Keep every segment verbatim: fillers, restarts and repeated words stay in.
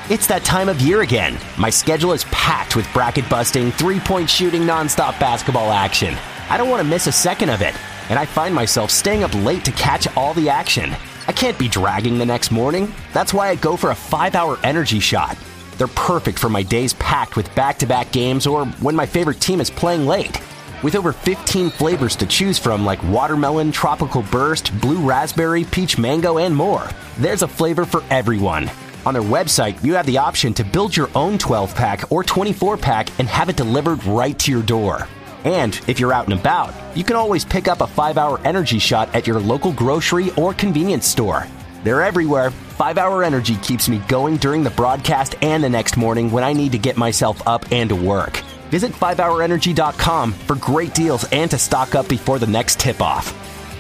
It's that time of year again. My schedule is packed with bracket-busting, three-point shooting, nonstop basketball action. I don't want to miss a second of it, and I find myself staying up late to catch all the action. I can't be dragging the next morning. That's why I go for a five-hour energy shot. They're perfect for my days packed with back-to-back games or when my favorite team is playing late. With over fifteen flavors to choose from like watermelon, tropical burst, blue raspberry, peach mango, and more, there's a flavor for everyone. On their website, you have the option to build your own twelve-pack or twenty-four pack and have it delivered right to your door. And if you're out and about, you can always pick up a five-hour energy shot at your local grocery or convenience store. They're everywhere. five-hour Energy keeps me going during the broadcast and the next morning when I need to get myself up and to work. Visit five hour energy dot com for great deals and to stock up before the next tip-off.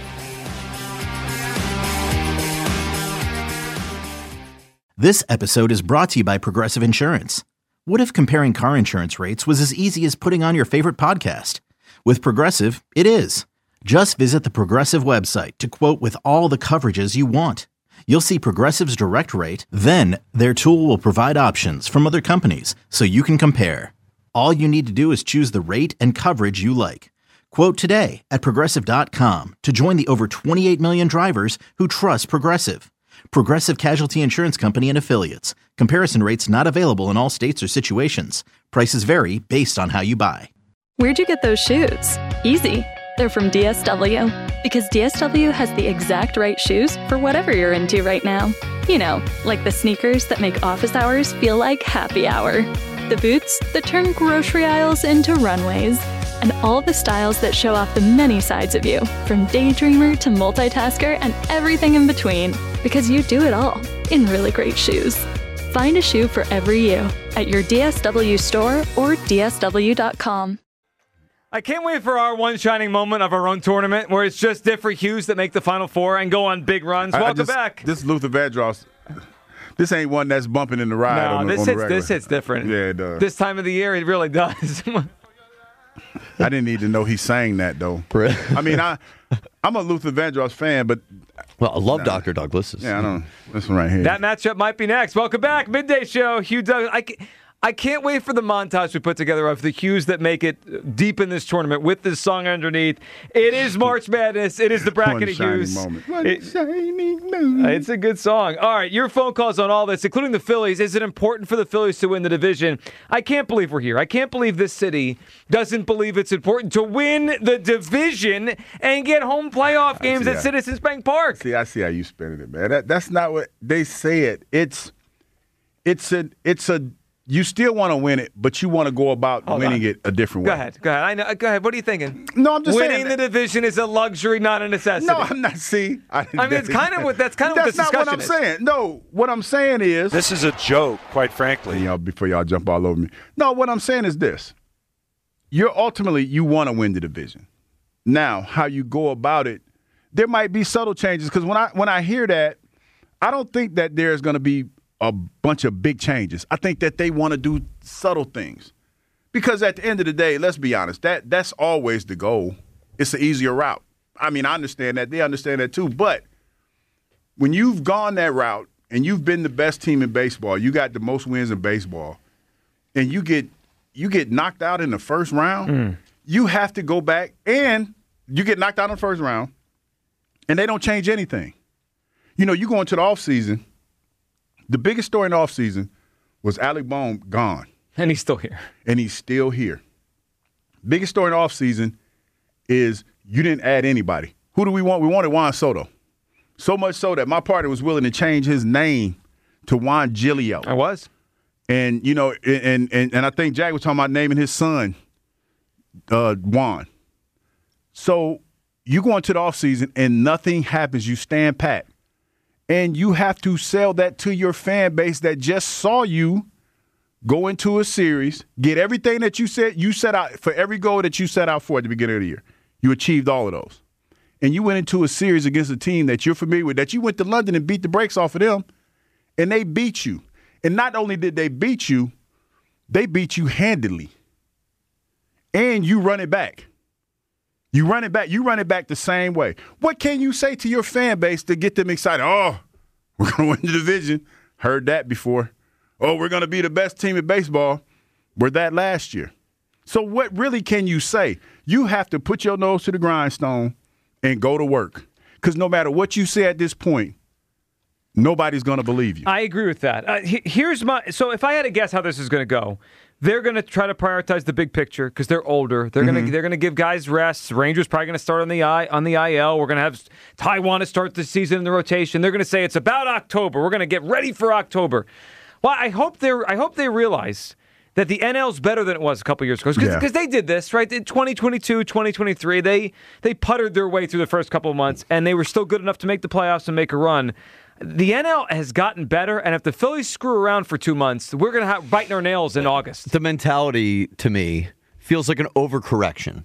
This episode is brought to you by Progressive Insurance. What if comparing car insurance rates was as easy as putting on your favorite podcast? With Progressive, it is. Just visit the Progressive website to quote with all the coverages you want. You'll see Progressive's direct rate, then their tool will provide options from other companies so you can compare. All you need to do is choose the rate and coverage you like. Quote today at Progressive dot com to join the over twenty-eight million drivers who trust Progressive. Progressive Casualty Insurance Company and Affiliates. Comparison rates not available in all states or situations. Prices vary based on how you buy. Where'd you get those shoes? Easy. They're from D S W. Because D S W has the exact right shoes for whatever you're into right now. You know, like the sneakers that make office hours feel like happy hour. The boots that turn grocery aisles into runways. And all the styles that show off the many sides of you, from daydreamer to multitasker and everything in between. Because you do it all in really great shoes. Find a shoe for every you at your D S W store or D S W dot com. I can't wait for our one shining moment of our own tournament where it's just different hues that make the Final Four and go on big runs. Welcome I, I just, back. This Luther Vandross. This ain't one that's bumping in the ride. No, on, this, on hits, the this hits different. Yeah, it does. This time of the year, it really does. I didn't need to know he sang that, though. I mean, I, I'm a Luther Vandross fan, but... Well, I love nah. Doctor Douglas. Yeah, I don't... This one right here. That matchup might be next. Welcome back. Midday Show. Hugh Douglas. I, I can't wait for the montage we put together of the hues that make it deep in this tournament with this song underneath. It is March Madness. It is the bracket of hues. Moment. One it, shining moment. It's a good song. All right, your phone calls on all this, including the Phillies. Is it important for the Phillies to win the division? I can't believe we're here. I can't believe this city doesn't believe it's important to win the division and get home playoff games at how, Citizens Bank Park. See, I see how you spinning it, man. That, that's not what they say it. It's, it's a, it's a, you still want to win it, but you want to go about Hold winning on. it a different go way. Go ahead. Go ahead. I know. Go ahead. What are you thinking? No, I'm just Winning saying. Winning the division is a luxury, not a necessity. No, I'm not. See, I, I mean, it's kind of what that's kind of that's what this not what I'm is. saying. No, what I'm saying is this is a joke, quite frankly. You know, before y'all jump all over me. No, what I'm saying is this: you're ultimately you want to win the division. Now, how you go about it, there might be subtle changes because when I when I hear that, I don't think that there's going to be a bunch of big changes. I think that they want to do subtle things. Because at the end of the day, let's be honest, that that's always the goal. It's an easier route. I mean, I understand that. They understand that too. But when you've gone that route and you've been the best team in baseball, you got the most wins in baseball, and you get you get knocked out in the first round, mm. you have to go back and you get knocked out in the first round, and they don't change anything. You know, you go into the offseason, the biggest story in the offseason was Alec Bohm gone. And he's still here. And he's still here. Biggest story in the offseason is you didn't add anybody. Who do we want? We wanted Juan Soto. So much so that my partner was willing to change his name to Juan Giglio. I was. And, you know, and and, and I think Jack was talking about naming his son uh, Juan. So you go into the offseason and nothing happens. You stand pat. And you have to sell that to your fan base that just saw you go into a series, get everything that you said you set out for every goal that you set out for at the beginning of the year. You achieved all of those. And you went into a series against a team that you're familiar with, that you went to London and beat the brakes off of them, and they beat you. And not only did they beat you, they beat you handily. And you run it back. You run it back. You run it back the same way. What can you say to your fan base to get them excited? Oh, we're going to win the division. Heard that before. oh, we're going to be the best team in baseball. We're that last year. So what really can you say? You have to put your nose to the grindstone and go to work. Because no matter what you say at this point, nobody's going to believe you. I agree with that. Uh, he, here's my so if I had to guess how this is going to go, they're going to try to prioritize the big picture because they're older. They're mm-hmm. going to they're going to give guys rests. Rangers probably going to start on the I on the I L. We're going to have Taiwan to start the season in the rotation. They're going to say it's about October. We're going to get ready for October. Well, I hope they I hope they realize that the N L is better than it was a couple years ago. Because yeah. they did this, right? In twenty twenty-two, twenty twenty-three, they they puttered their way through the first couple of months, and they were still good enough to make the playoffs and make a run. The N L has gotten better, and if the Phillies screw around for two months, we're going to have biting our nails in August. The mentality, to me, feels like an overcorrection.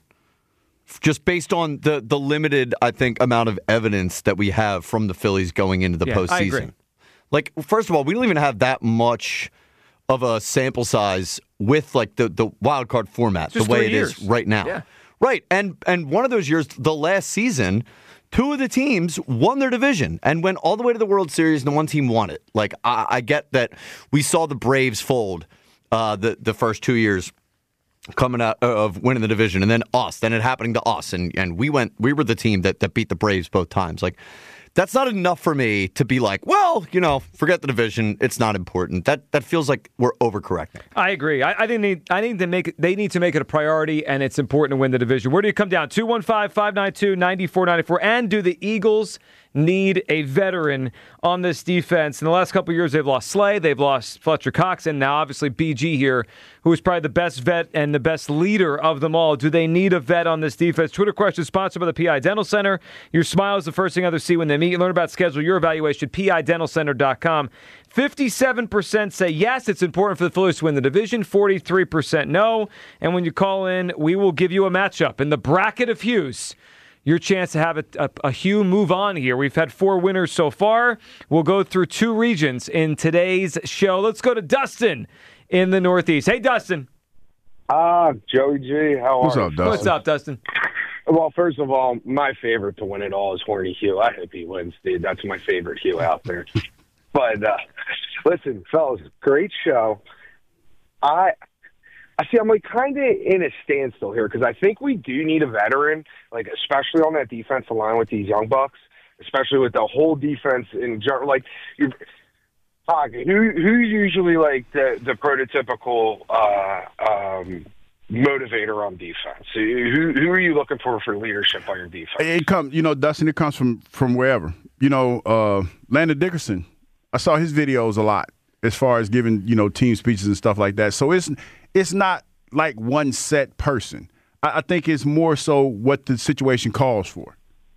Just based on the, the limited, I think, amount of evidence that we have from the Phillies going into the yeah, postseason. I agree. Like, first of all, we don't even have that much of a sample size with like the, the wild card format, the way it years. is right now. Yeah. Right. And and one of those years, the last season, two of the teams won their division and went all the way to the World Series, and the one team won it. Like, I, I get that we saw the Braves fold uh, the, the first two years coming out of winning the division, and then us, then it happening to us, and, and we went we were the team that, that beat the Braves both times. Like, that's not enough for me to be like, well, you know, forget the division. It's not important. That that feels like we're overcorrecting. I agree. I, I think they, I need to make it, they need to make it a priority, and it's important to win the division. Where do you come down? two one five, five nine two, nine four nine four. And do the Eagles need a veteran on this defense? In the last couple of years, they've lost Slay, they've lost Fletcher Cox, and now obviously B G here, who is probably the best vet and the best leader of them all. Do they need a vet on this defense? Twitter question sponsored by the P I Dental Center. Your smile is the first thing others see when they meet. You learn about schedule your evaluation at P I dental center dot com. fifty-seven percent say yes, it's important for the Phillies to win the division. forty-three percent no. And when you call in, we will give you a matchup in the bracket of Hughes. Your chance to have a, a, a Hugh move on here. We've had four winners so far. We'll go through two regions in today's show. Let's go to Dustin in the Northeast. Hey, Dustin. Ah, Joey G. How What's are up, Dustin? What's up, Dustin? Well, first of all, my favorite to win it all is Horny Hugh. I hope he wins, dude. That's my favorite Hugh out there. But uh, listen, fellas, great show. I... I see. I'm like kind of in a standstill here because I think we do need a veteran, like especially on that defensive line with these young bucks, especially with the whole defense in general. Like, you're, uh, who who's usually like the the prototypical uh, um, motivator on defense? Who who are you looking for for leadership on your defense? It comes, you know, Dustin. It comes from from wherever. You know, uh, Landon Dickerson. I saw his videos a lot as far as giving, you know, team speeches and stuff like that. So it's it's not like one set person. I, I think it's more so what the situation calls for.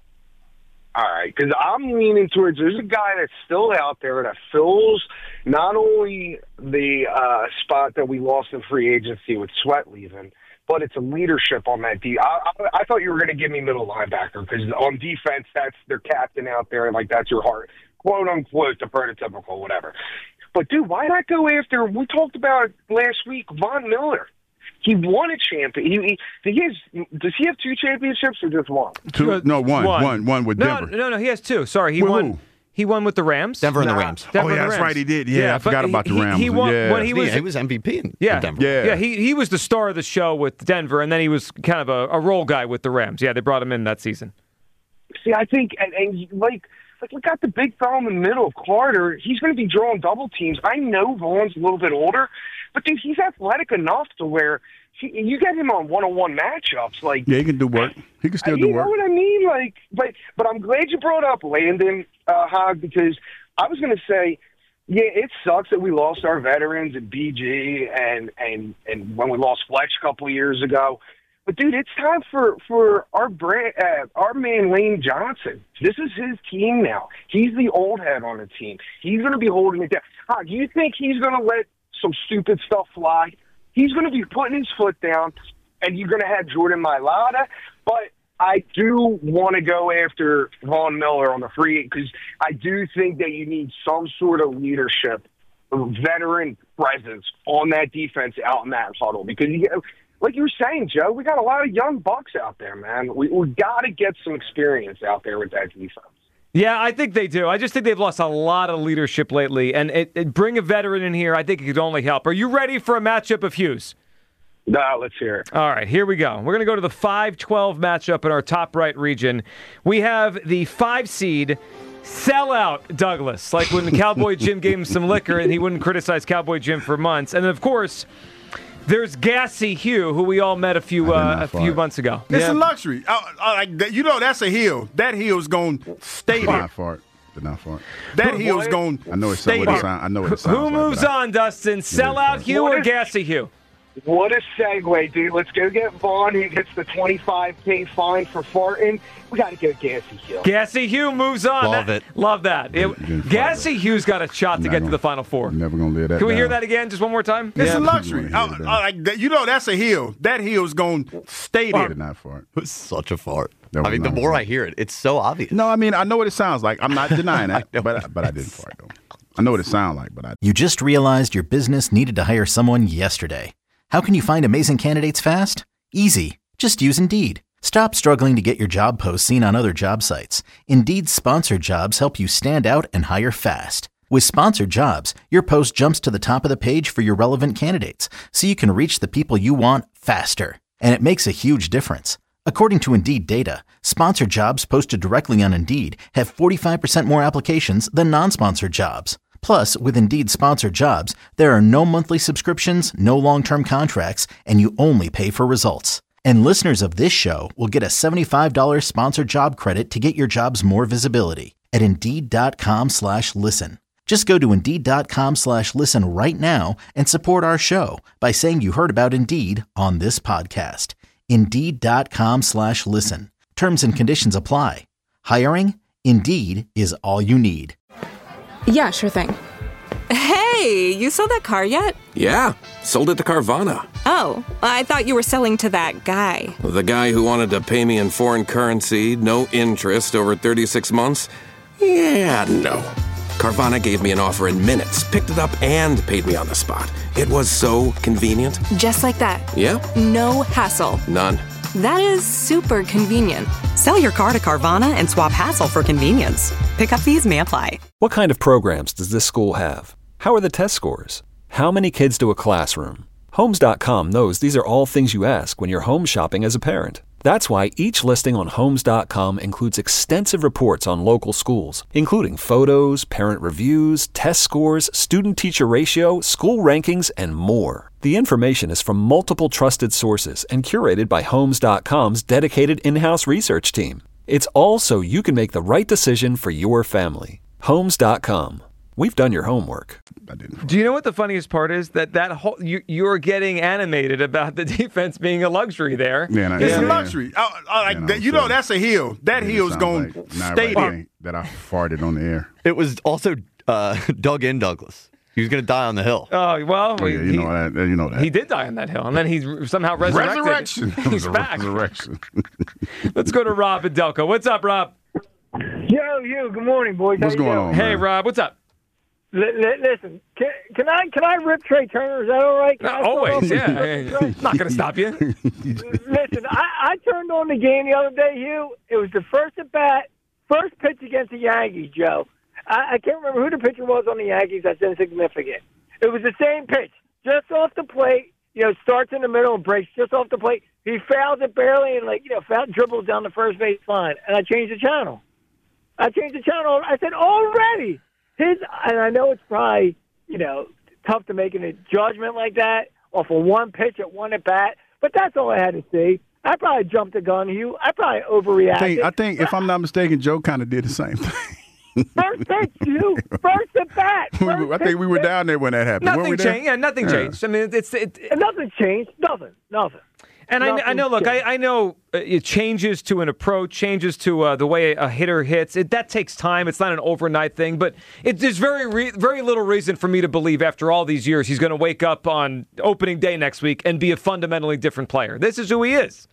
All right, because I'm leaning towards there's a guy that's still out there that fills not only the uh, spot that we lost in free agency with Sweat leaving, but it's a leadership on that D. I, I, I thought you were going to give me middle linebacker because on defense, that's their captain out there, and like that's your heart, quote unquote, the prototypical whatever. But, dude, why not go after, we talked about it last week, Von Miller. He won a champion. He, he, he has, does he have two championships or just one? Two? No, one. One, one, one with no, Denver. No, no, he has two. Sorry, he with won. Who? He won with the Rams. Denver and nah. the Rams. Denver oh, yeah, and the that's Rams. right. He did. Yeah, yeah I forgot about the Rams. He, he won yeah. when he was, yeah, he was M V P in, yeah, in Denver. Yeah, yeah. He he was the star of the show with Denver, and then he was kind of a, a role guy with the Rams. Yeah, they brought him in that season. See, I think, and, and like, like we got the big fellow in the middle, Carter. He's going to be drawing double teams. I know Vaughn's a little bit older, but dude, he's athletic enough to where he, you get him on one-on-one matchups. Like, yeah, he can do work. He can still you do work. You know what I mean? Like, but but I'm glad you brought up Landon uh, Hogg because I was going to say, yeah, it sucks that we lost our veterans at B G and and and when we lost Fletch a couple of years ago. But, dude, it's time for, for our brand, uh, our man Lane Johnson. This is his team now. He's the old head on the team. He's going to be holding it down. Huh, do you think he's going to let some stupid stuff fly? He's going to be putting his foot down, and you're going to have Jordan Mailata. But I do want to go after Von Miller on the free because I do think that you need some sort of leadership, veteran presence on that defense out in that huddle because you – like you were saying, Joe, we got a lot of young bucks out there, man. We we got to get some experience out there with that defense. Yeah, I think they do. I just think they've lost a lot of leadership lately, and it, it, bring a veteran in here, I think it could only help. Are you ready for a matchup of Hughes? No, let's hear it. All right, here we go. We're going to go to the five twelve matchup in our top right region. We have the five seed sellout Douglas, like when Cowboy Jim gave him some liquor and he wouldn't criticize Cowboy Jim for months. And then, of course, there's Gassy Hugh, who we all met a few uh, a few months ago. It's yeah. a luxury. I, I, like you know, that's a hill. That hill's going to stay there. Not fart. Did not fart. That hill's going I know it's stay what there. it sound, I know what it sounds Who moves like, on, Dustin? Sellout Hugh or Gassy Hugh? What a segue, dude. Let's go get Vaughn. He gets the twenty-five K fine for farting. We got to go Gassy Hugh. Gassy Hugh moves on. Love that, it. Love that. It, Gassy Hugh's got a shot to get gonna, to the Final Four. I'm never going to live that Can we down. hear that again just one more time? It's yeah. a luxury. I, I, I, like that, you know, that's a hill. That hill's going to stay there. Did not fart. It was such a fart. That I mean, was the not more fart. I hear it, it's so obvious. No, I mean, I know what it sounds like. I'm not denying that, know. but, but I didn't fart, though. I know what it sounds like, but I You just realized your business needed to hire someone yesterday. How can you find amazing candidates fast? Easy. Just use Indeed. Stop struggling to get your job posts seen on other job sites. Indeed's sponsored jobs help you stand out and hire fast. With sponsored jobs, your post jumps to the top of the page for your relevant candidates, so you can reach the people you want faster. And it makes a huge difference. According to Indeed data, sponsored jobs posted directly on Indeed have forty-five percent more applications than non-sponsored jobs. Plus, with Indeed sponsored jobs, there are no monthly subscriptions, no long-term contracts, and you only pay for results. And listeners of this show will get a seventy-five dollars sponsored job credit to get your jobs more visibility at Indeed.com slash listen. Just go to Indeed.com slash listen right now and support our show by saying you heard about Indeed on this podcast. Indeed.com slash listen. Terms and conditions apply. Hiring? Indeed is all you need. Yeah, sure thing. Hey, you sold that car yet? Yeah, sold it to Carvana. Oh, I thought you were selling to that guy. The guy who wanted to pay me in foreign currency, no interest, over thirty-six months? Yeah, no. Carvana gave me an offer in minutes, picked it up, and paid me on the spot. It was so convenient. Just like that. Yeah. No hassle. None. That is super convenient. Sell your car to Carvana and swap hassle for convenience. Pickup fees may apply. What kind of programs does this school have? How are the test scores? How many kids do a classroom? Homes dot com knows these are all things you ask when you're home shopping as a parent. That's why each listing on Homes dot com includes extensive reports on local schools, including photos, parent reviews, test scores, student-teacher ratio, school rankings, and more. The information is from multiple trusted sources and curated by Homes dot com's dedicated in-house research team. It's all so you can make the right decision for your family. Homes dot com. We've done your homework. Do you know what the funniest part is? That that whole you you're getting animated about the defense being a luxury there. Yeah, no, It's yeah, a yeah. luxury. I, I, like Yeah, that, you so- know, that's a hill. That Yeah, it hill's sounds going like to not stay right there. that I farted on the air. It was also uh, dug in Douglas. He was going to die on the hill. Oh well, Oh, yeah, you he, know that. You know that. he did die on that hill, and then he's somehow resurrected. Resurrection. It was He's a back. Resurrection. Let's go to Rob in Delco. What's up, Rob? Yo, you. Good morning, boys. What's How you going doing? on, Hey, man? Rob. What's up? L- l- listen, can, can I can I rip Trey Turner? Is that all right? Can I start Always, off yeah. with- I'm not going to stop you. Listen, I, I turned on the game the other day, Hugh. It was the first at bat, first pitch against the Yankees, Joe. I, I can't remember who the pitcher was on the Yankees. That's insignificant. It was the same pitch, just off the plate. You know, starts in the middle and breaks just off the plate. He fouls it barely and, like, you know, foul, dribbles down the first base line. And I changed the channel. I changed the channel. I said, already. His, and I know it's probably, you know, tough to make a judgment like that off of one pitch at one at bat, but that's all I had to see. I probably jumped the gun, Hugh. I probably overreacted. I think, I think if I'm not mistaken, Joe kind of did the same thing. First pitch, Hugh. First at bat. We First were- I think we were pitch. down there when that happened. Weren't Nothing we there? changed. Yeah, nothing Yeah. changed. I mean, it's it. And nothing changed. Nothing. Nothing. And I, I know, look, I, I know uh, it changes to an approach, changes to uh, the way a hitter hits. It, that takes time. It's not an overnight thing, but it, there's very, re- very little reason for me to believe after all these years he's going to wake up on opening day next week and be a fundamentally different player. This is who he is.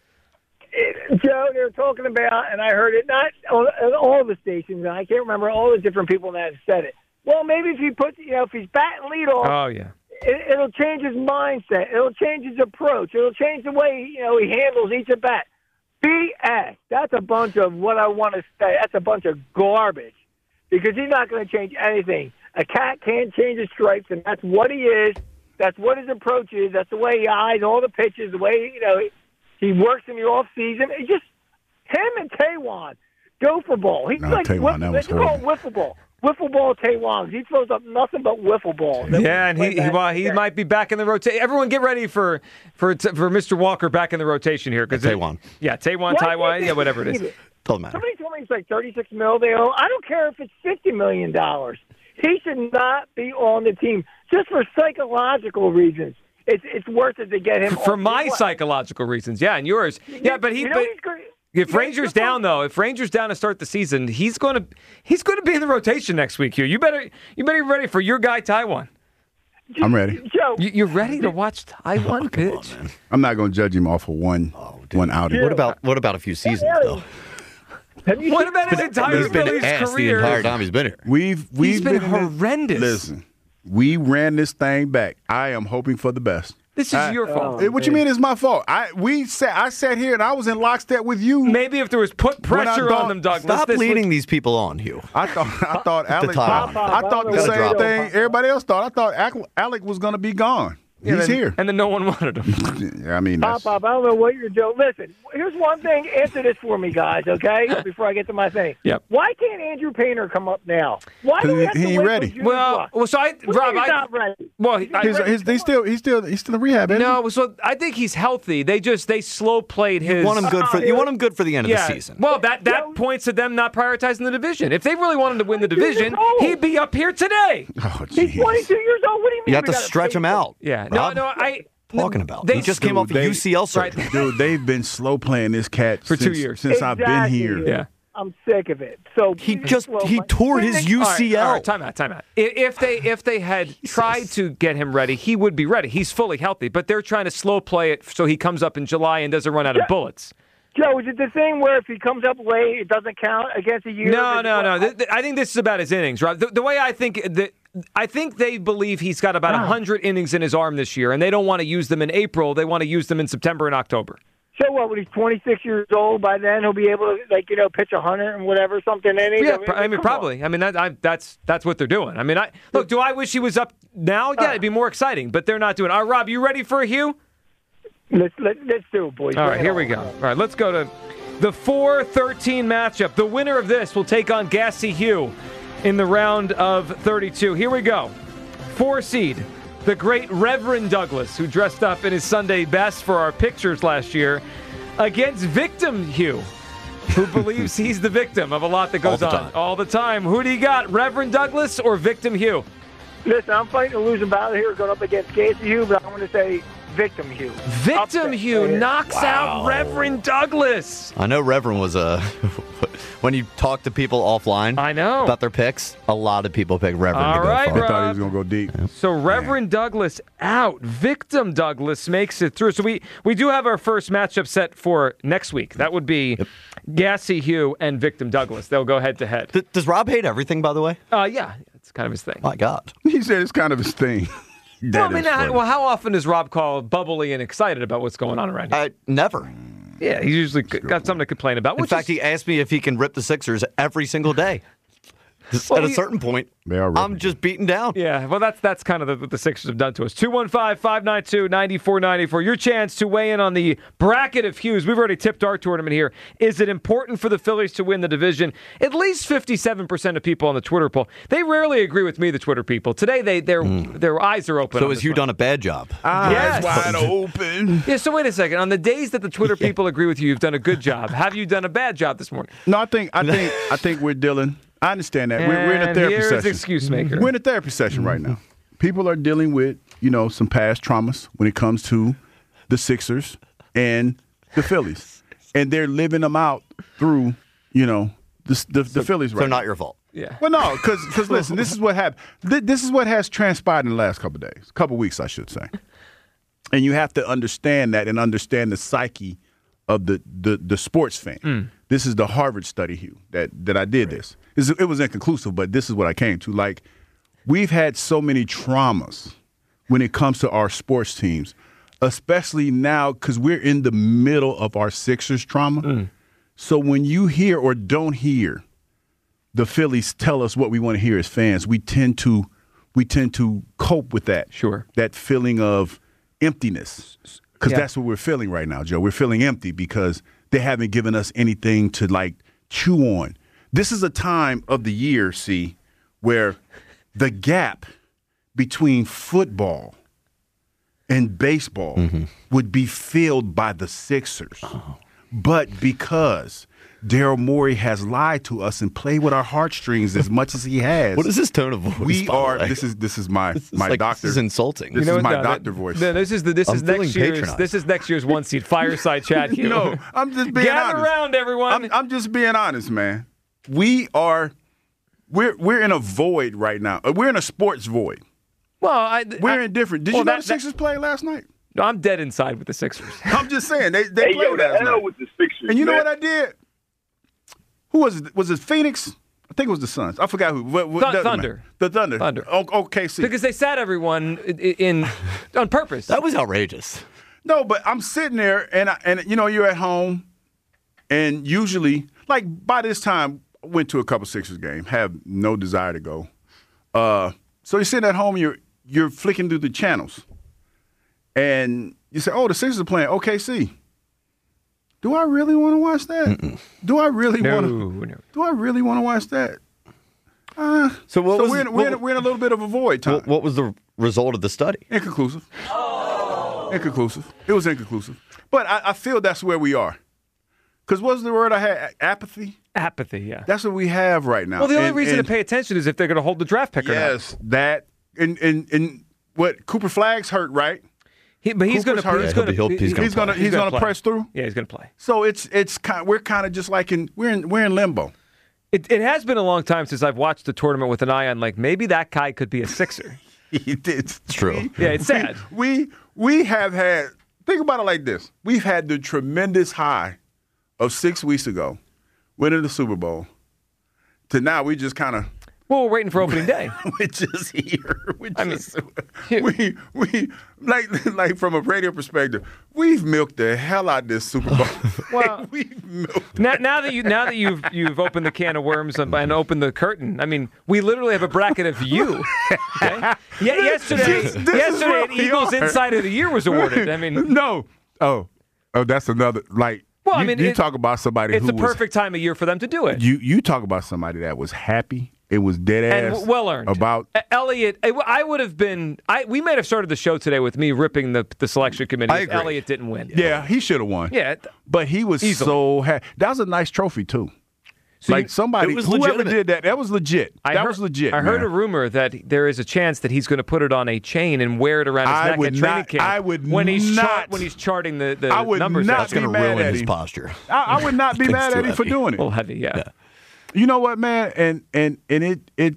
Joe, they were talking about, and I heard it not on on all the stations, and I can't remember all the different people that have said it. Well, maybe if he puts, you know, if he's batting leadoff, Oh, yeah. it, it'll change his mindset. It'll change his approach. It'll change the way, you know, he handles each at bat. B S. That's a bunch of what I want to say. That's a bunch of garbage because he's not going to change anything. A cat can't change his stripes, and that's what he is. That's what his approach is. That's the way he eyes all the pitches, the way, you know, he, he works in the off season. It's just him and Taiwan go for ball. He's no, like Taiwan, that was call wiffle ball. Wiffle ball Taiwan. He throws up nothing but wiffle ball. Yeah, and he he, well, he might be back in the rotation. Everyone get ready for for for Mister Walker back in the rotation here. Because Taiwan. Yeah, Taiwan, Taiwan, yeah, whatever it is. Doesn't matter. Somebody told me it's like thirty-six mil they owe. I don't care if it's fifty million dollars. He should not be on the team just for psychological reasons. It's it's worth it to get him. For on my the psychological reasons, yeah, and yours. Yeah, but he. You know but, he's great. If Rangers down though, if Rangers down to start the season, he's going to he's going to be in the rotation next week. Hugh, you better you better be ready for your guy Taiwan. I'm ready. Joe, you, you're ready to watch Taiwan pitch. On, I'm not going to judge him off of one oh, one outing. What about what about a few seasons though? What about his entire he's been Phillies asked career? The entire time he's been here. We've we've he's been, been horrendous. This, listen, we ran this thing back. I am hoping for the best. This is I, your fault. Uh, what you mean it's my fault? I we sat I sat here and I was in lockstep with you. Maybe if there was put pressure thought, on them, Douglas. Stop leading would... these people on, Hugh. I thought I thought Alec. Pop, I thought the same thing everybody else thought. I thought Alec was going to be gone. Yeah, He's then, here. And then no one wanted him. I mean, Pop, Pop, I don't know what you're doing. Listen, here's one thing. Answer this for me, guys, okay? Before I get to my thing. Yep. Why can't Andrew Painter come up now? Why do we have he to ain't wait ready. for June Well, July? well, so I, What Rob, he's I, not ready. well, He's I, He's, he's, he's still he's still he's still in rehab. Isn't no, so I think he's healthy. They just they slow played his. You want him good for you want him good for the end yeah. of the season. Well, that that Yeah. points to them not prioritizing the division. If they really wanted to win the division, he'd be up here today. Oh, He's twenty-two years old. What do you mean? You have we to gotta stretch pay him him? out. Yeah, Rob, no, no, I. talking about. They, he just came dude, off of they, U C L surgery. Dude, they've been slow playing this cat For since, two years. since I've been Exactly. here. Yeah. I'm sick of it. So He please just slow he my- tore his U C L. All right, all right, time out, time out. If, if they if they had tried to get him ready, he would be ready. He's fully healthy, but they're trying to slow play it so he comes up in July and doesn't run out of bullets. Joe, is it the thing where if he comes up late, it doesn't count against a year? No, no, no. Th- th- I think this is about his innings, right? The, the way I think that. I think they believe he's got about one hundred innings in his arm this year, and they don't want to use them in April. They want to use them in September and October. So what? When he's twenty-six years old, by then he'll be able to, like, you know, pitch a hundred and whatever something. Innings. Yeah, I mean, I mean come probably. I mean, that, I, that's that's what they're doing. I mean, I look. Do I wish he was up now? Yeah, it'd be more exciting. But they're not doing it. All right, Rob, you ready for a Hugh? Let's let, let's do it, boys. All right, here we go. All right, let's go to the four thirteen matchup. The winner of this will take on Gassy Hugh in the round of thirty-two. Here we go. Four seed, the great Reverend Douglas, who dressed up in his Sunday best for our pictures last year, against Victim Hugh, who believes he's the victim of a lot that goes All the on time. all the time. Who do you got, Reverend Douglas or Victim Hugh? Listen, I'm fighting a losing battle here, going up against Casey Hugh, but I'm going to say Victim Hugh. Victim Upset. Hugh knocks out Reverend Douglas. I know Reverend was a. When you talk to people offline, I know about their picks. A lot of people pick Reverend. All to go right, far. I thought he Rob. was going to go deep. So Reverend Douglas out. Victim Douglas makes it through. So we, we do have our first matchup set for next week. That would be yep. Gassy Hugh and Victim Douglas. They'll go head to head. D- does Rob hate everything, by the way? Uh, yeah, it's kind of his thing. My God. He said it's kind of his thing. That Well, I mean, is how, funny. well, how often is Rob called bubbly and excited about what's going on around here? I never. Yeah, he's usually got something to complain about. In which fact, is, he asked me if he can rip the Sixers every single day. Well, At a he- certain point, They are I'm ripping. just beaten down. Yeah, well, that's that's kind of the, what the Sixers have done to us. two one five, five nine two, nine four nine four. Your chance to weigh in on the bracket of Hughes. We've already tipped our tournament here. Is it important for the Phillies to win the division? At least fifty-seven percent of people on the Twitter poll. They rarely agree with me, the Twitter people. Today, they their their eyes are open. So on has this Hugh one. done a bad job? Eyes Yes. wide open. Yeah, so wait a second. On the days that the Twitter people agree with you, you've done a good job. Have you done a bad job this morning? No, I think I think I think we're dealing. I understand that. We're, we're in a And therapy here's session. excuse maker. We're in a therapy session right now. People are dealing with, you know, some past traumas when it comes to the Sixers and the Phillies. And they're living them out through, you know, the, the, the Phillies right So now. not your fault. Yeah. Well, no, because listen, this is what happened. Th- this is what has transpired in the last couple of days, couple weeks, I should say. And you have to understand that and understand the psyche of the the, the sports fan. Mm. This is the Harvard study, Hugh, that that I did this. It's- It was inconclusive, but this is what I came to. Like, we've had so many traumas when it comes to our sports teams. especially now because we're in the middle of our Sixers trauma. Mm. So when you hear or don't hear the Phillies tell us what we want to hear as fans, we tend to we tend to cope with that. Sure. That feeling of emptiness. Because Yeah. that's what we're feeling right now, Joe. We're feeling empty because they haven't given us anything to, like, chew on. This is a time of the year, see, where the gap between football and baseball Mm-hmm. would be filled by the Sixers. Oh. But because Daryl Morey has lied to us and played with our heartstrings as much as he has. What is this tone of voice? We by the are. way? This is this is my This is my like- doctor. This is insulting. This You know is what, my no, doctor that- voice. no, this is the this I'm is feeling next year's patronized. this is next year's one seed fireside chat. Hugh. No, I'm just being Gather honest. around, everyone. I'm, I'm just being honest, man. We are. We're we're in a void right now. Uh, We're in a sports void. well, I, We're I, indifferent. Did well, you know that- the Sixers played last night? No, I'm dead inside with the Sixers. I'm just saying they they Hey, played yo, the last hell night. with the Sixers, And you know man. what I did? Who was it? Was it Phoenix? I think it was the Suns. I forgot who. What, what, Thun- doesn't Thunder. matter. The Thunder. Thunder. O- O K C. Because they sat everyone in, in on purpose. That was outrageous. No, but I'm sitting there, and I, and you know, you're at home, and usually, like by this time, I went to a couple Sixers games, have no desire to go. Uh, so you're sitting at home, you're you're flicking through the channels, and you say, "Oh, the Sixers are playing O K C." Do I really want to watch that? Mm-mm. Do I really No, want to? no. Do I really want to watch that? Uh, So what so was- we're, in, we're, in, what- we're in a little bit of a void time. What, what was the result of the study? Inconclusive. Inconclusive. It was inconclusive. But I, I feel that's where we are. Because what's the word I had? A- Apathy? Apathy, yeah. That's what we have right now. Well, the only And- reason and- to pay attention is if they're going to hold the draft pick or not. Yes, that. And, and, and what? Cooper Flagg's hurt, right? He, but he's going Cooper's to. hurt. He's Yeah, going he'll be- to. he's gonna He's gonna play. he's gonna play. press through. Yeah, he's going to play. So it's it's kind. We're kind of just like in we're in we're in limbo. It, it has been a long time since I've watched the tournament with an eye on like maybe that guy could be a Sixer. It's true. Yeah, it's sad. We we have had. Think about it like this: we've had the tremendous high of six weeks ago, winning the Super Bowl, to now we just kind of. Well, we're waiting for opening day. We're just here. We're I mean, just, we we like like from a radio perspective, we've milked the hell out of this Super Bowl. Well, we've milked. now, now that you now that you've you've opened the can of worms and, and opened the curtain, I mean, we literally have a bracket of you. Okay? Yeah, yesterday, This- this is yesterday, where an we Eagles are. Insider of the Year was awarded. I mean, no. Oh, oh, that's another like. Well, I you, mean, you it- talk about somebody it's who the was perfect time of year for them to do it. you you talk about somebody that was happy. It was dead And ass. well earned. About Uh, Elliot, I I would have been. I we might have started the show today with me ripping the the selection committee I if agree. Elliot didn't win. yeah, he should have won. Yeah. but he was Easily. so happy. That was a nice trophy too. So like you- somebody, It was whoever legitimate. did that, that was legit. I that heard, was legit. I heard man. a rumor that there is a chance that he's going to put it on a chain and wear it around his I neck would at training not- camp. I would when he's chart, not- when he's charting the, the I would numbers. not out. That's going to be mad ruin at his him. posture. I, I would not be It's mad too at him for heavy. doing A it. little heavy, yeah. Yeah. You know what, man? And and and it it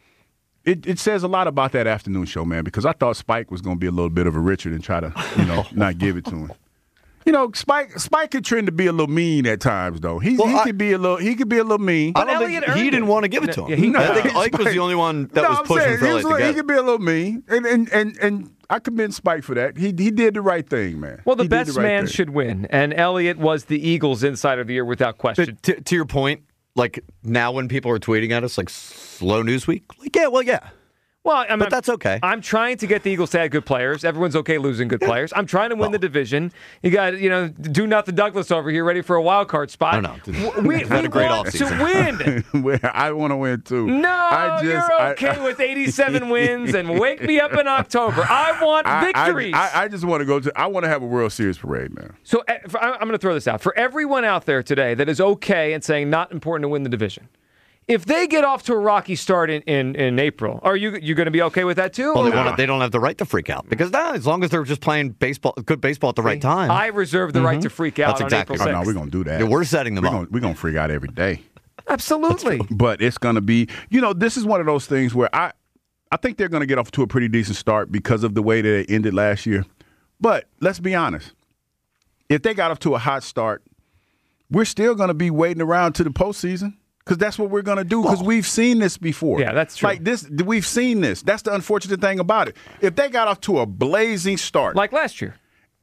it it says a lot about that afternoon show, man, because I thought Spike was going to be a little bit of a Richard and try to, you know, not give it to him. You know, Spike Spike could trend to be a little mean at times, though. He Well, he I- could be a little he could be a little mean. I don't Elliot think he earned didn't it. want to give it to No, him. yeah, he- No, I think Ike was Spike- the only one that no, was I'm pushing saying, for he, Elliot was a to little- he get. could be a little mean, and and and, and I commend Spike for that. He he did the right thing, man. Well, the He did best right man thing. should win, and Elliot was the Eagles Insider of the Year without question. But to, to your point, like now when people are tweeting at us like slow news week, like yeah, well yeah, Well, I mean, but that's okay. I'm trying to get the Eagles to add good players. Everyone's okay losing good players. I'm trying to win the division. You got, you know, do nothing Douglas over here, ready for a wild card spot. I don't know. W- We, We've had we a great want offseason. to win. Well, I want to win too. No, I just, you're I- okay I- with eighty-seven wins and wake me up in October. I want I- I- victories. I, I just want to go to. I want to have a World Series parade, man. So uh, for, I- I'm going to throw this out. For everyone out there today that is okay and saying not important to win the division, if they get off to a rocky start in, in, in April, are you you going to be okay with that too? Well, they, Or- want they don't have the right to freak out because now, as long as they're just playing baseball, good baseball at the right time, I reserve the right to freak out That's on exactly April Oh, sixth. no, we're gonna do that. Yeah, we're setting them we're up. Gonna, we're gonna freak out every day. Absolutely. But it's gonna be. You know, this is one of those things where I, I think they're gonna get off to a pretty decent start because of the way that it ended last year. But let's be honest. If they got off to a hot start, we're still gonna be waiting around to the postseason. Because that's what we're going to do, because we've seen this before. Yeah, that's true. Like this, we've seen this. That's the unfortunate thing about it. If they got off to a blazing start, Like last year.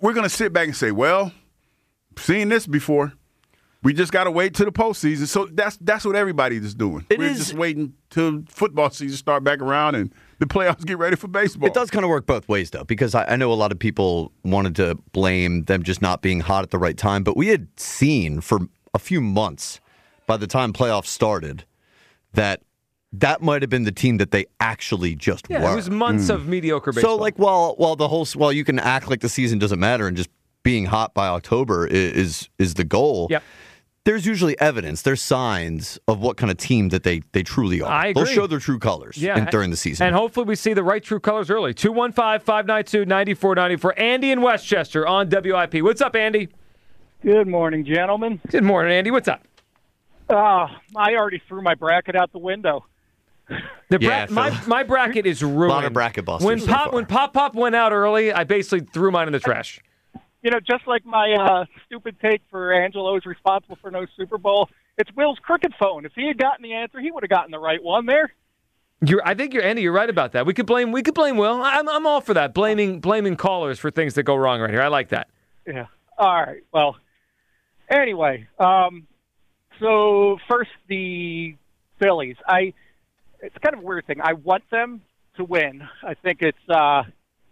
we're going to sit back and say, well, seen this before. We just got to wait till the postseason. So that's that's what everybody is doing. It we're is, just waiting till football season start back around and the playoffs get ready for baseball. It does kind of work both ways, though, because I, I know a lot of people wanted to blame them just not being hot at the right time. But we had seen for a few months by the time playoffs started that that might have been the team that they actually just yeah, were. It was months mm. of mediocre baseball. So, like, while while the whole while you can act like the season doesn't matter and just being hot by October is is, is the goal. Yep. There's usually evidence. There's signs of what kind of team that they, they truly are. I agree. They'll show their true colors yeah. in, during the season. And hopefully we see the right true colors early. two one five, five nine two, nine four nine four. Andy in Westchester on W I P. What's up, Andy? Good morning, gentlemen. Good morning, Andy. What's up? Uh, I already threw my bracket out the window. The bra- yeah, my my bracket is ruined. A lot of bracket busters. When so Pop far. when Pop Pop went out early, I basically threw mine in the trash. You know, just like my uh, stupid take for Angelo's responsible for no Super Bowl, it's Will's cricket phone. If he had gotten the answer, he would have gotten the right one there. You're, I think you're Andy. You're right about that. We could blame. We could blame Will. I'm. I'm all for that. Blaming. Blaming callers for things that go wrong right here. I like that. Yeah. All right. Well. Anyway. Um. So first, the Phillies. I. It's kind of a weird thing. I want them to win. I think it's. Uh,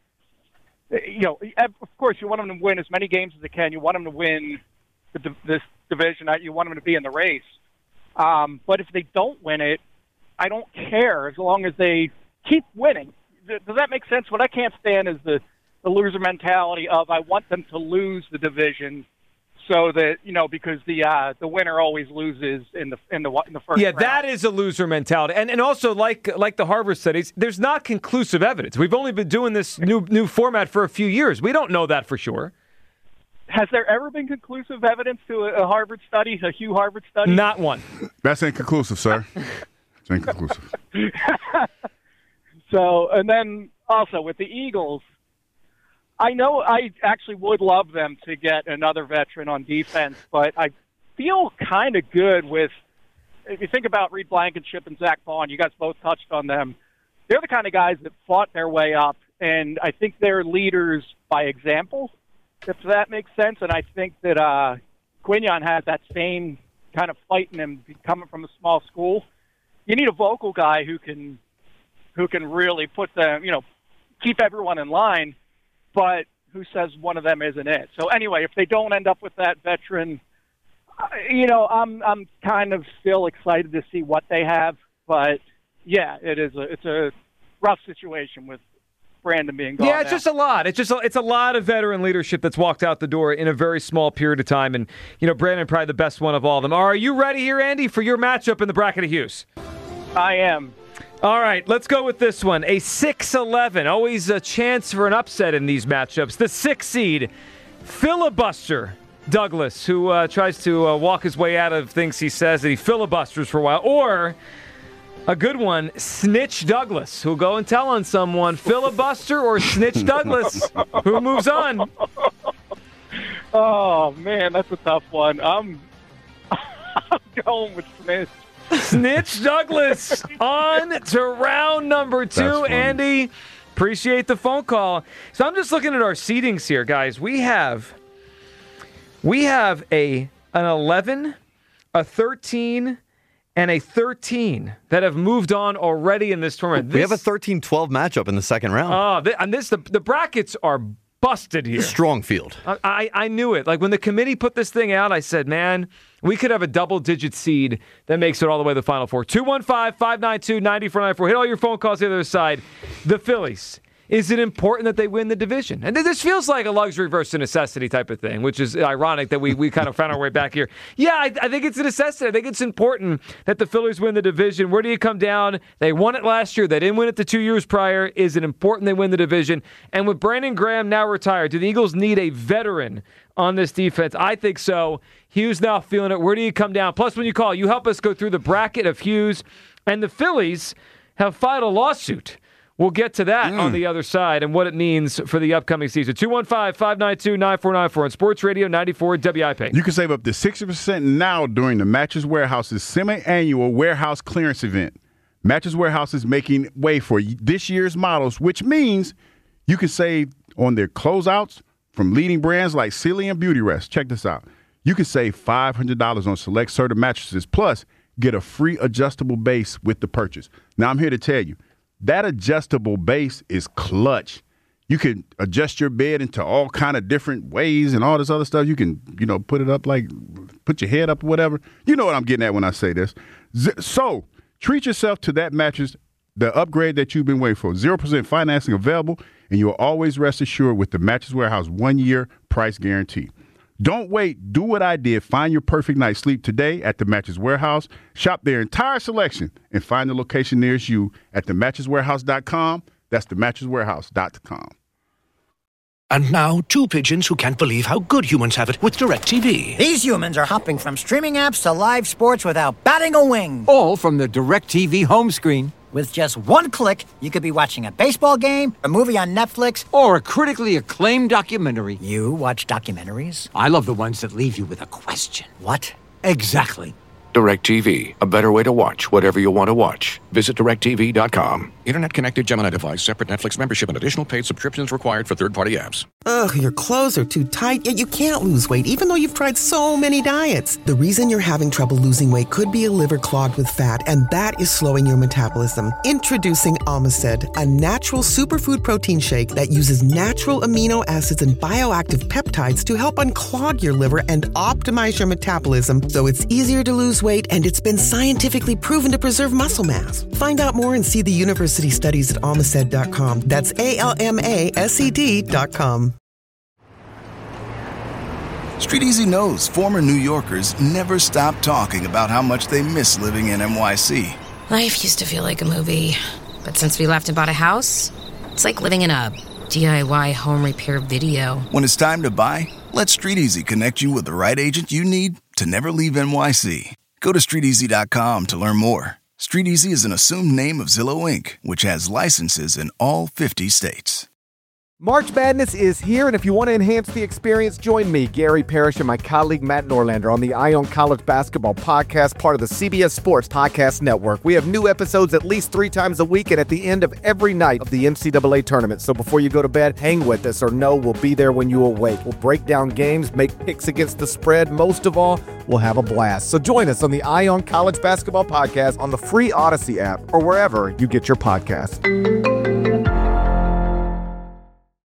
you know, of course, you want them to win as many games as they can. You want them to win the, this division. You want them to be in the race. Um, but if they don't win it, I don't care as long as they keep winning. Does that make sense? What I can't stand is the, the loser mentality of I want them to lose the division so that, you know, because the uh, the winner always loses in the in the in the first yeah, round. that is a loser mentality. And and also like like the Harvard studies, there's not conclusive evidence. We've only been doing this new new format for a few years. We don't know that for sure. Has there ever been conclusive evidence to a, a Harvard study, a Hugh Harvard study? Not one. That's inconclusive, sir. It's inconclusive. So, and then also with the Eagles, I know I actually would love them to get another veteran on defense, but I feel kind of good with, if you think about Reed Blankenship and Zach Vaughn, you guys both touched on them. They're the kind of guys that fought their way up, and I think they're leaders by example, if that makes sense. And I think that uh, Quinion has that same kind of fight in him coming from a small school. You need a vocal guy who can who can really put them, you know, keep everyone in line, but who says one of them isn't it. So anyway, if they don't end up with that veteran, you know, I'm I'm kind of still excited to see what they have. But yeah, it is a it's a rough situation with Brandon being gone. Yeah, it's now. just a lot. It's just a, it's a lot of veteran leadership that's walked out the door in a very small period of time. And you know, Brandon probably the best one of all of them. Are you ready here, Andy, for your matchup in the bracket of Hughes? I am. All right, let's go with this one. A six eleven, always a chance for an upset in these matchups. The six seed, Filibuster Douglas, who uh, tries to uh, walk his way out of things he says that he filibusters for a while. Or a good one, Snitch Douglas, who'll go and tell on someone. Filibuster or Snitch Douglas, who moves on. Oh, man, that's a tough one. I'm, I'm going with Snitch. Snitch Douglas on to round number two. Andy, appreciate the phone call. So I'm just looking at our seedings here, guys. We have we have a an eleven, a thirteen, and a thirteen that have moved on already in this tournament. This, we have a thirteen twelve matchup in the second round. Oh, th- and this the, the brackets are busted here. Strong field. I, I I knew it. Like when the committee put this thing out, I said, man, we could have a double-digit seed that makes it all the way to the Final Four. two one five, five nine two, nine four nine four. Hit all your phone calls the other side. The Phillies. Is it important that they win the division? And this feels like a luxury versus a necessity type of thing, which is ironic that we, we kind of found our way back here. Yeah, I, I think it's a necessity. I think it's important that the Phillies win the division. Where do you come down? They won it last year. They didn't win it the two years prior. Is it important they win the division? And with Brandon Graham now retired, do the Eagles need a veteran on this defense? I think so. Hughes now feeling it. Where do you come down? Plus, when you call, you help us go through the bracket of Hughes. And the Phillies have filed a lawsuit. We'll get to that mm. on the other side and what it means for the upcoming season. two one five, five nine two, nine four nine four on Sports Radio ninety-four W I P. You can save up to sixty percent now during the Mattress Warehouse's semi-annual warehouse clearance event. Mattress Warehouse is making way for this year's models, which means you can save on their closeouts, From leading brands like Sealy and Beauty Rest, check this out. You can save five hundred dollars on select Serta mattresses, plus get a free adjustable base with the purchase. Now, I'm here to tell you, that adjustable base is clutch. You can adjust your bed into all kind of different ways and all this other stuff. You can, you know, put it up like, put your head up or whatever. You know what I'm getting at when I say this. So treat yourself to that mattress, the upgrade that you've been waiting for. zero percent financing available, and you'll always rest assured with the Mattress Warehouse one-year price guarantee. Don't wait. Do what I did. Find your perfect night's sleep today at the Mattress Warehouse. Shop their entire selection and find the location nearest you at the mattress warehouse dot com. That's the mattress warehouse dot com. And now, two pigeons who can't believe how good humans have it with DirecTV. These humans are hopping from streaming apps to live sports without batting a wing. All from the DirecTV home screen. With just one click, you could be watching a baseball game, a movie on Netflix, or a critically acclaimed documentary. You watch documentaries? I love the ones that leave you with a question. What? Exactly. DirecTV, a better way to watch whatever you want to watch. Visit direct T V dot com. Internet-connected Gemini device, separate Netflix membership, and additional paid subscriptions required for third-party apps. Ugh, your clothes are too tight, yet you can't lose weight even though you've tried so many diets. The reason you're having trouble losing weight could be a liver clogged with fat, and that is slowing your metabolism. Introducing Omicid, a natural superfood protein shake that uses natural amino acids and bioactive peptides to help unclog your liver and optimize your metabolism so it's easier to lose weight, and it's been scientifically proven to preserve muscle mass. Find out more and see the university studies at almaced dot com. That's A L M A S E D dot com. Street Easy knows former New Yorkers never stop talking about how much they miss living in N Y C. Life used to feel like a movie, but since we left and bought a house, it's like living in a D I Y home repair video. When it's time to buy, let Street Easy connect you with the right agent you need to never leave N Y C. Go to street easy dot com to learn more. Street Easy is an assumed name of Zillow Incorporated, which has licenses in all fifty states. March Madness is here, and if you want to enhance the experience, join me, Gary Parrish, and my colleague Matt Norlander on the Ion College Basketball Podcast, part of the C B S Sports Podcast Network. We have new episodes at least three times a week and at the end of every night of the N C double A tournament. So before you go to bed, hang with us, or know we'll be there when you awake. We'll break down games, make picks against the spread. Most of all, we'll have a blast. So join us on the Ion College Basketball Podcast on the free Odyssey app or wherever you get your podcasts.